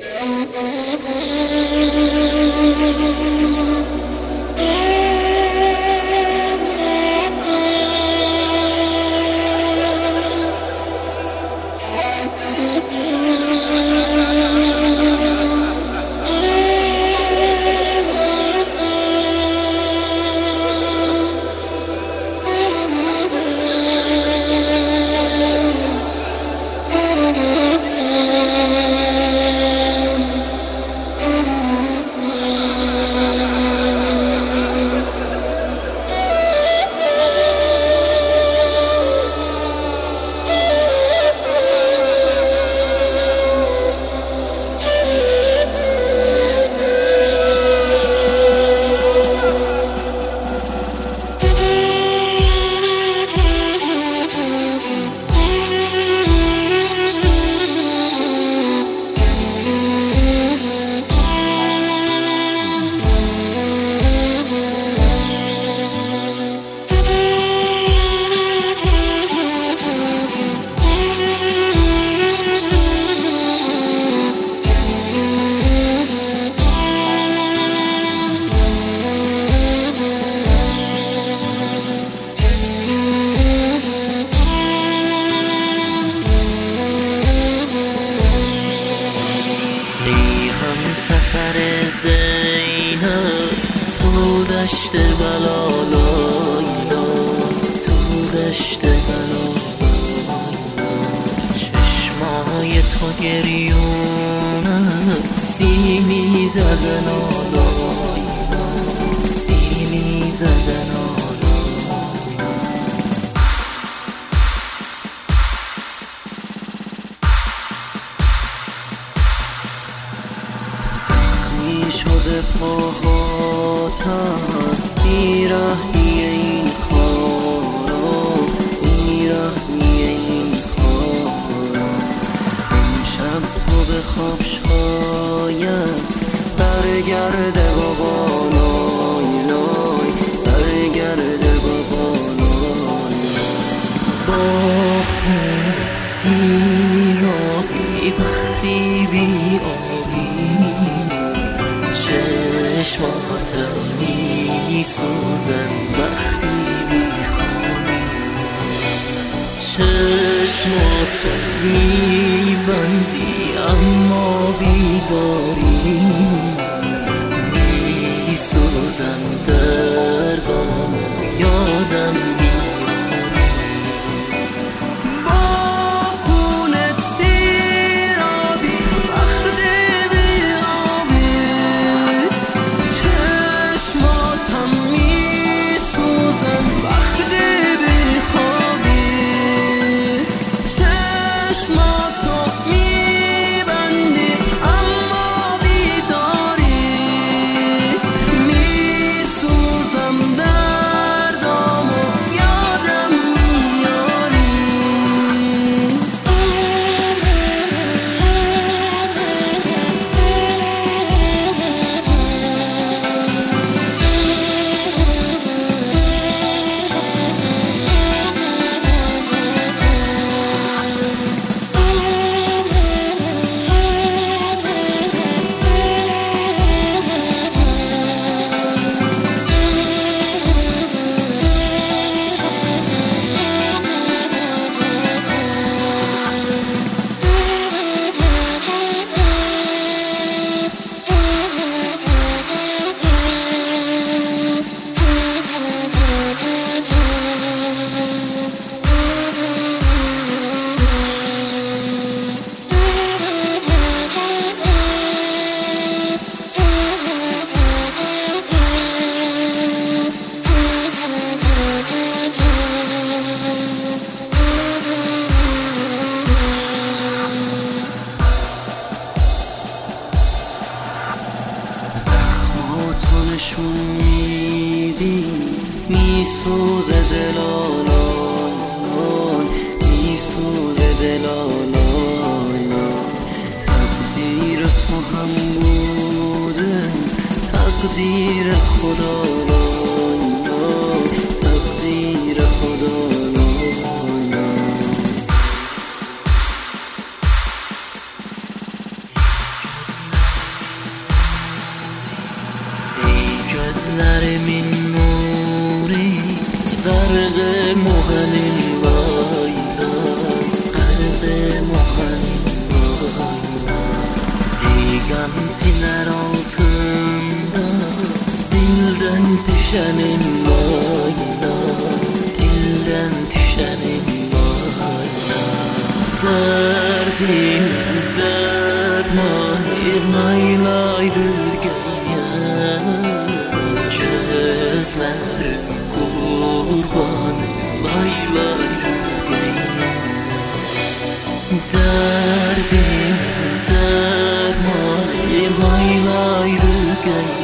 سفر زینب تو دشت بلالایلا، تو دشت بلالایلا، چشمای تو گریونت سیلی زدن آلایلا، سیلی زدن آلایلا. شده پاهات از بیرحمی این خارا، بیرحمی این خارا. امشب تو به خواب شاید برگرده بابا لای لای، برگرده بابا لای لای. با خودت سیرابی وقتی بی آبی، چشماتم میسوزن وقتی میخوابی، چشماتو میبندی اما بیداری، میسوزن دردامو یادم میاری. نشون میدی میسوزه دل آلای، میسوزه دل آلای. تقدیر تو هم بوده تقدیر خدا، تقدیر خدا. düşenim vay vay, kalbim ohanim vay vay. Digantiler altında dilden düşenim vay vay, dilden düşenim vay vay. Derdim dermanı lay lay rüzgâya, gözlerim kurban lay lay rüzgâya. Derdim dermanı lay lay rüzgâya,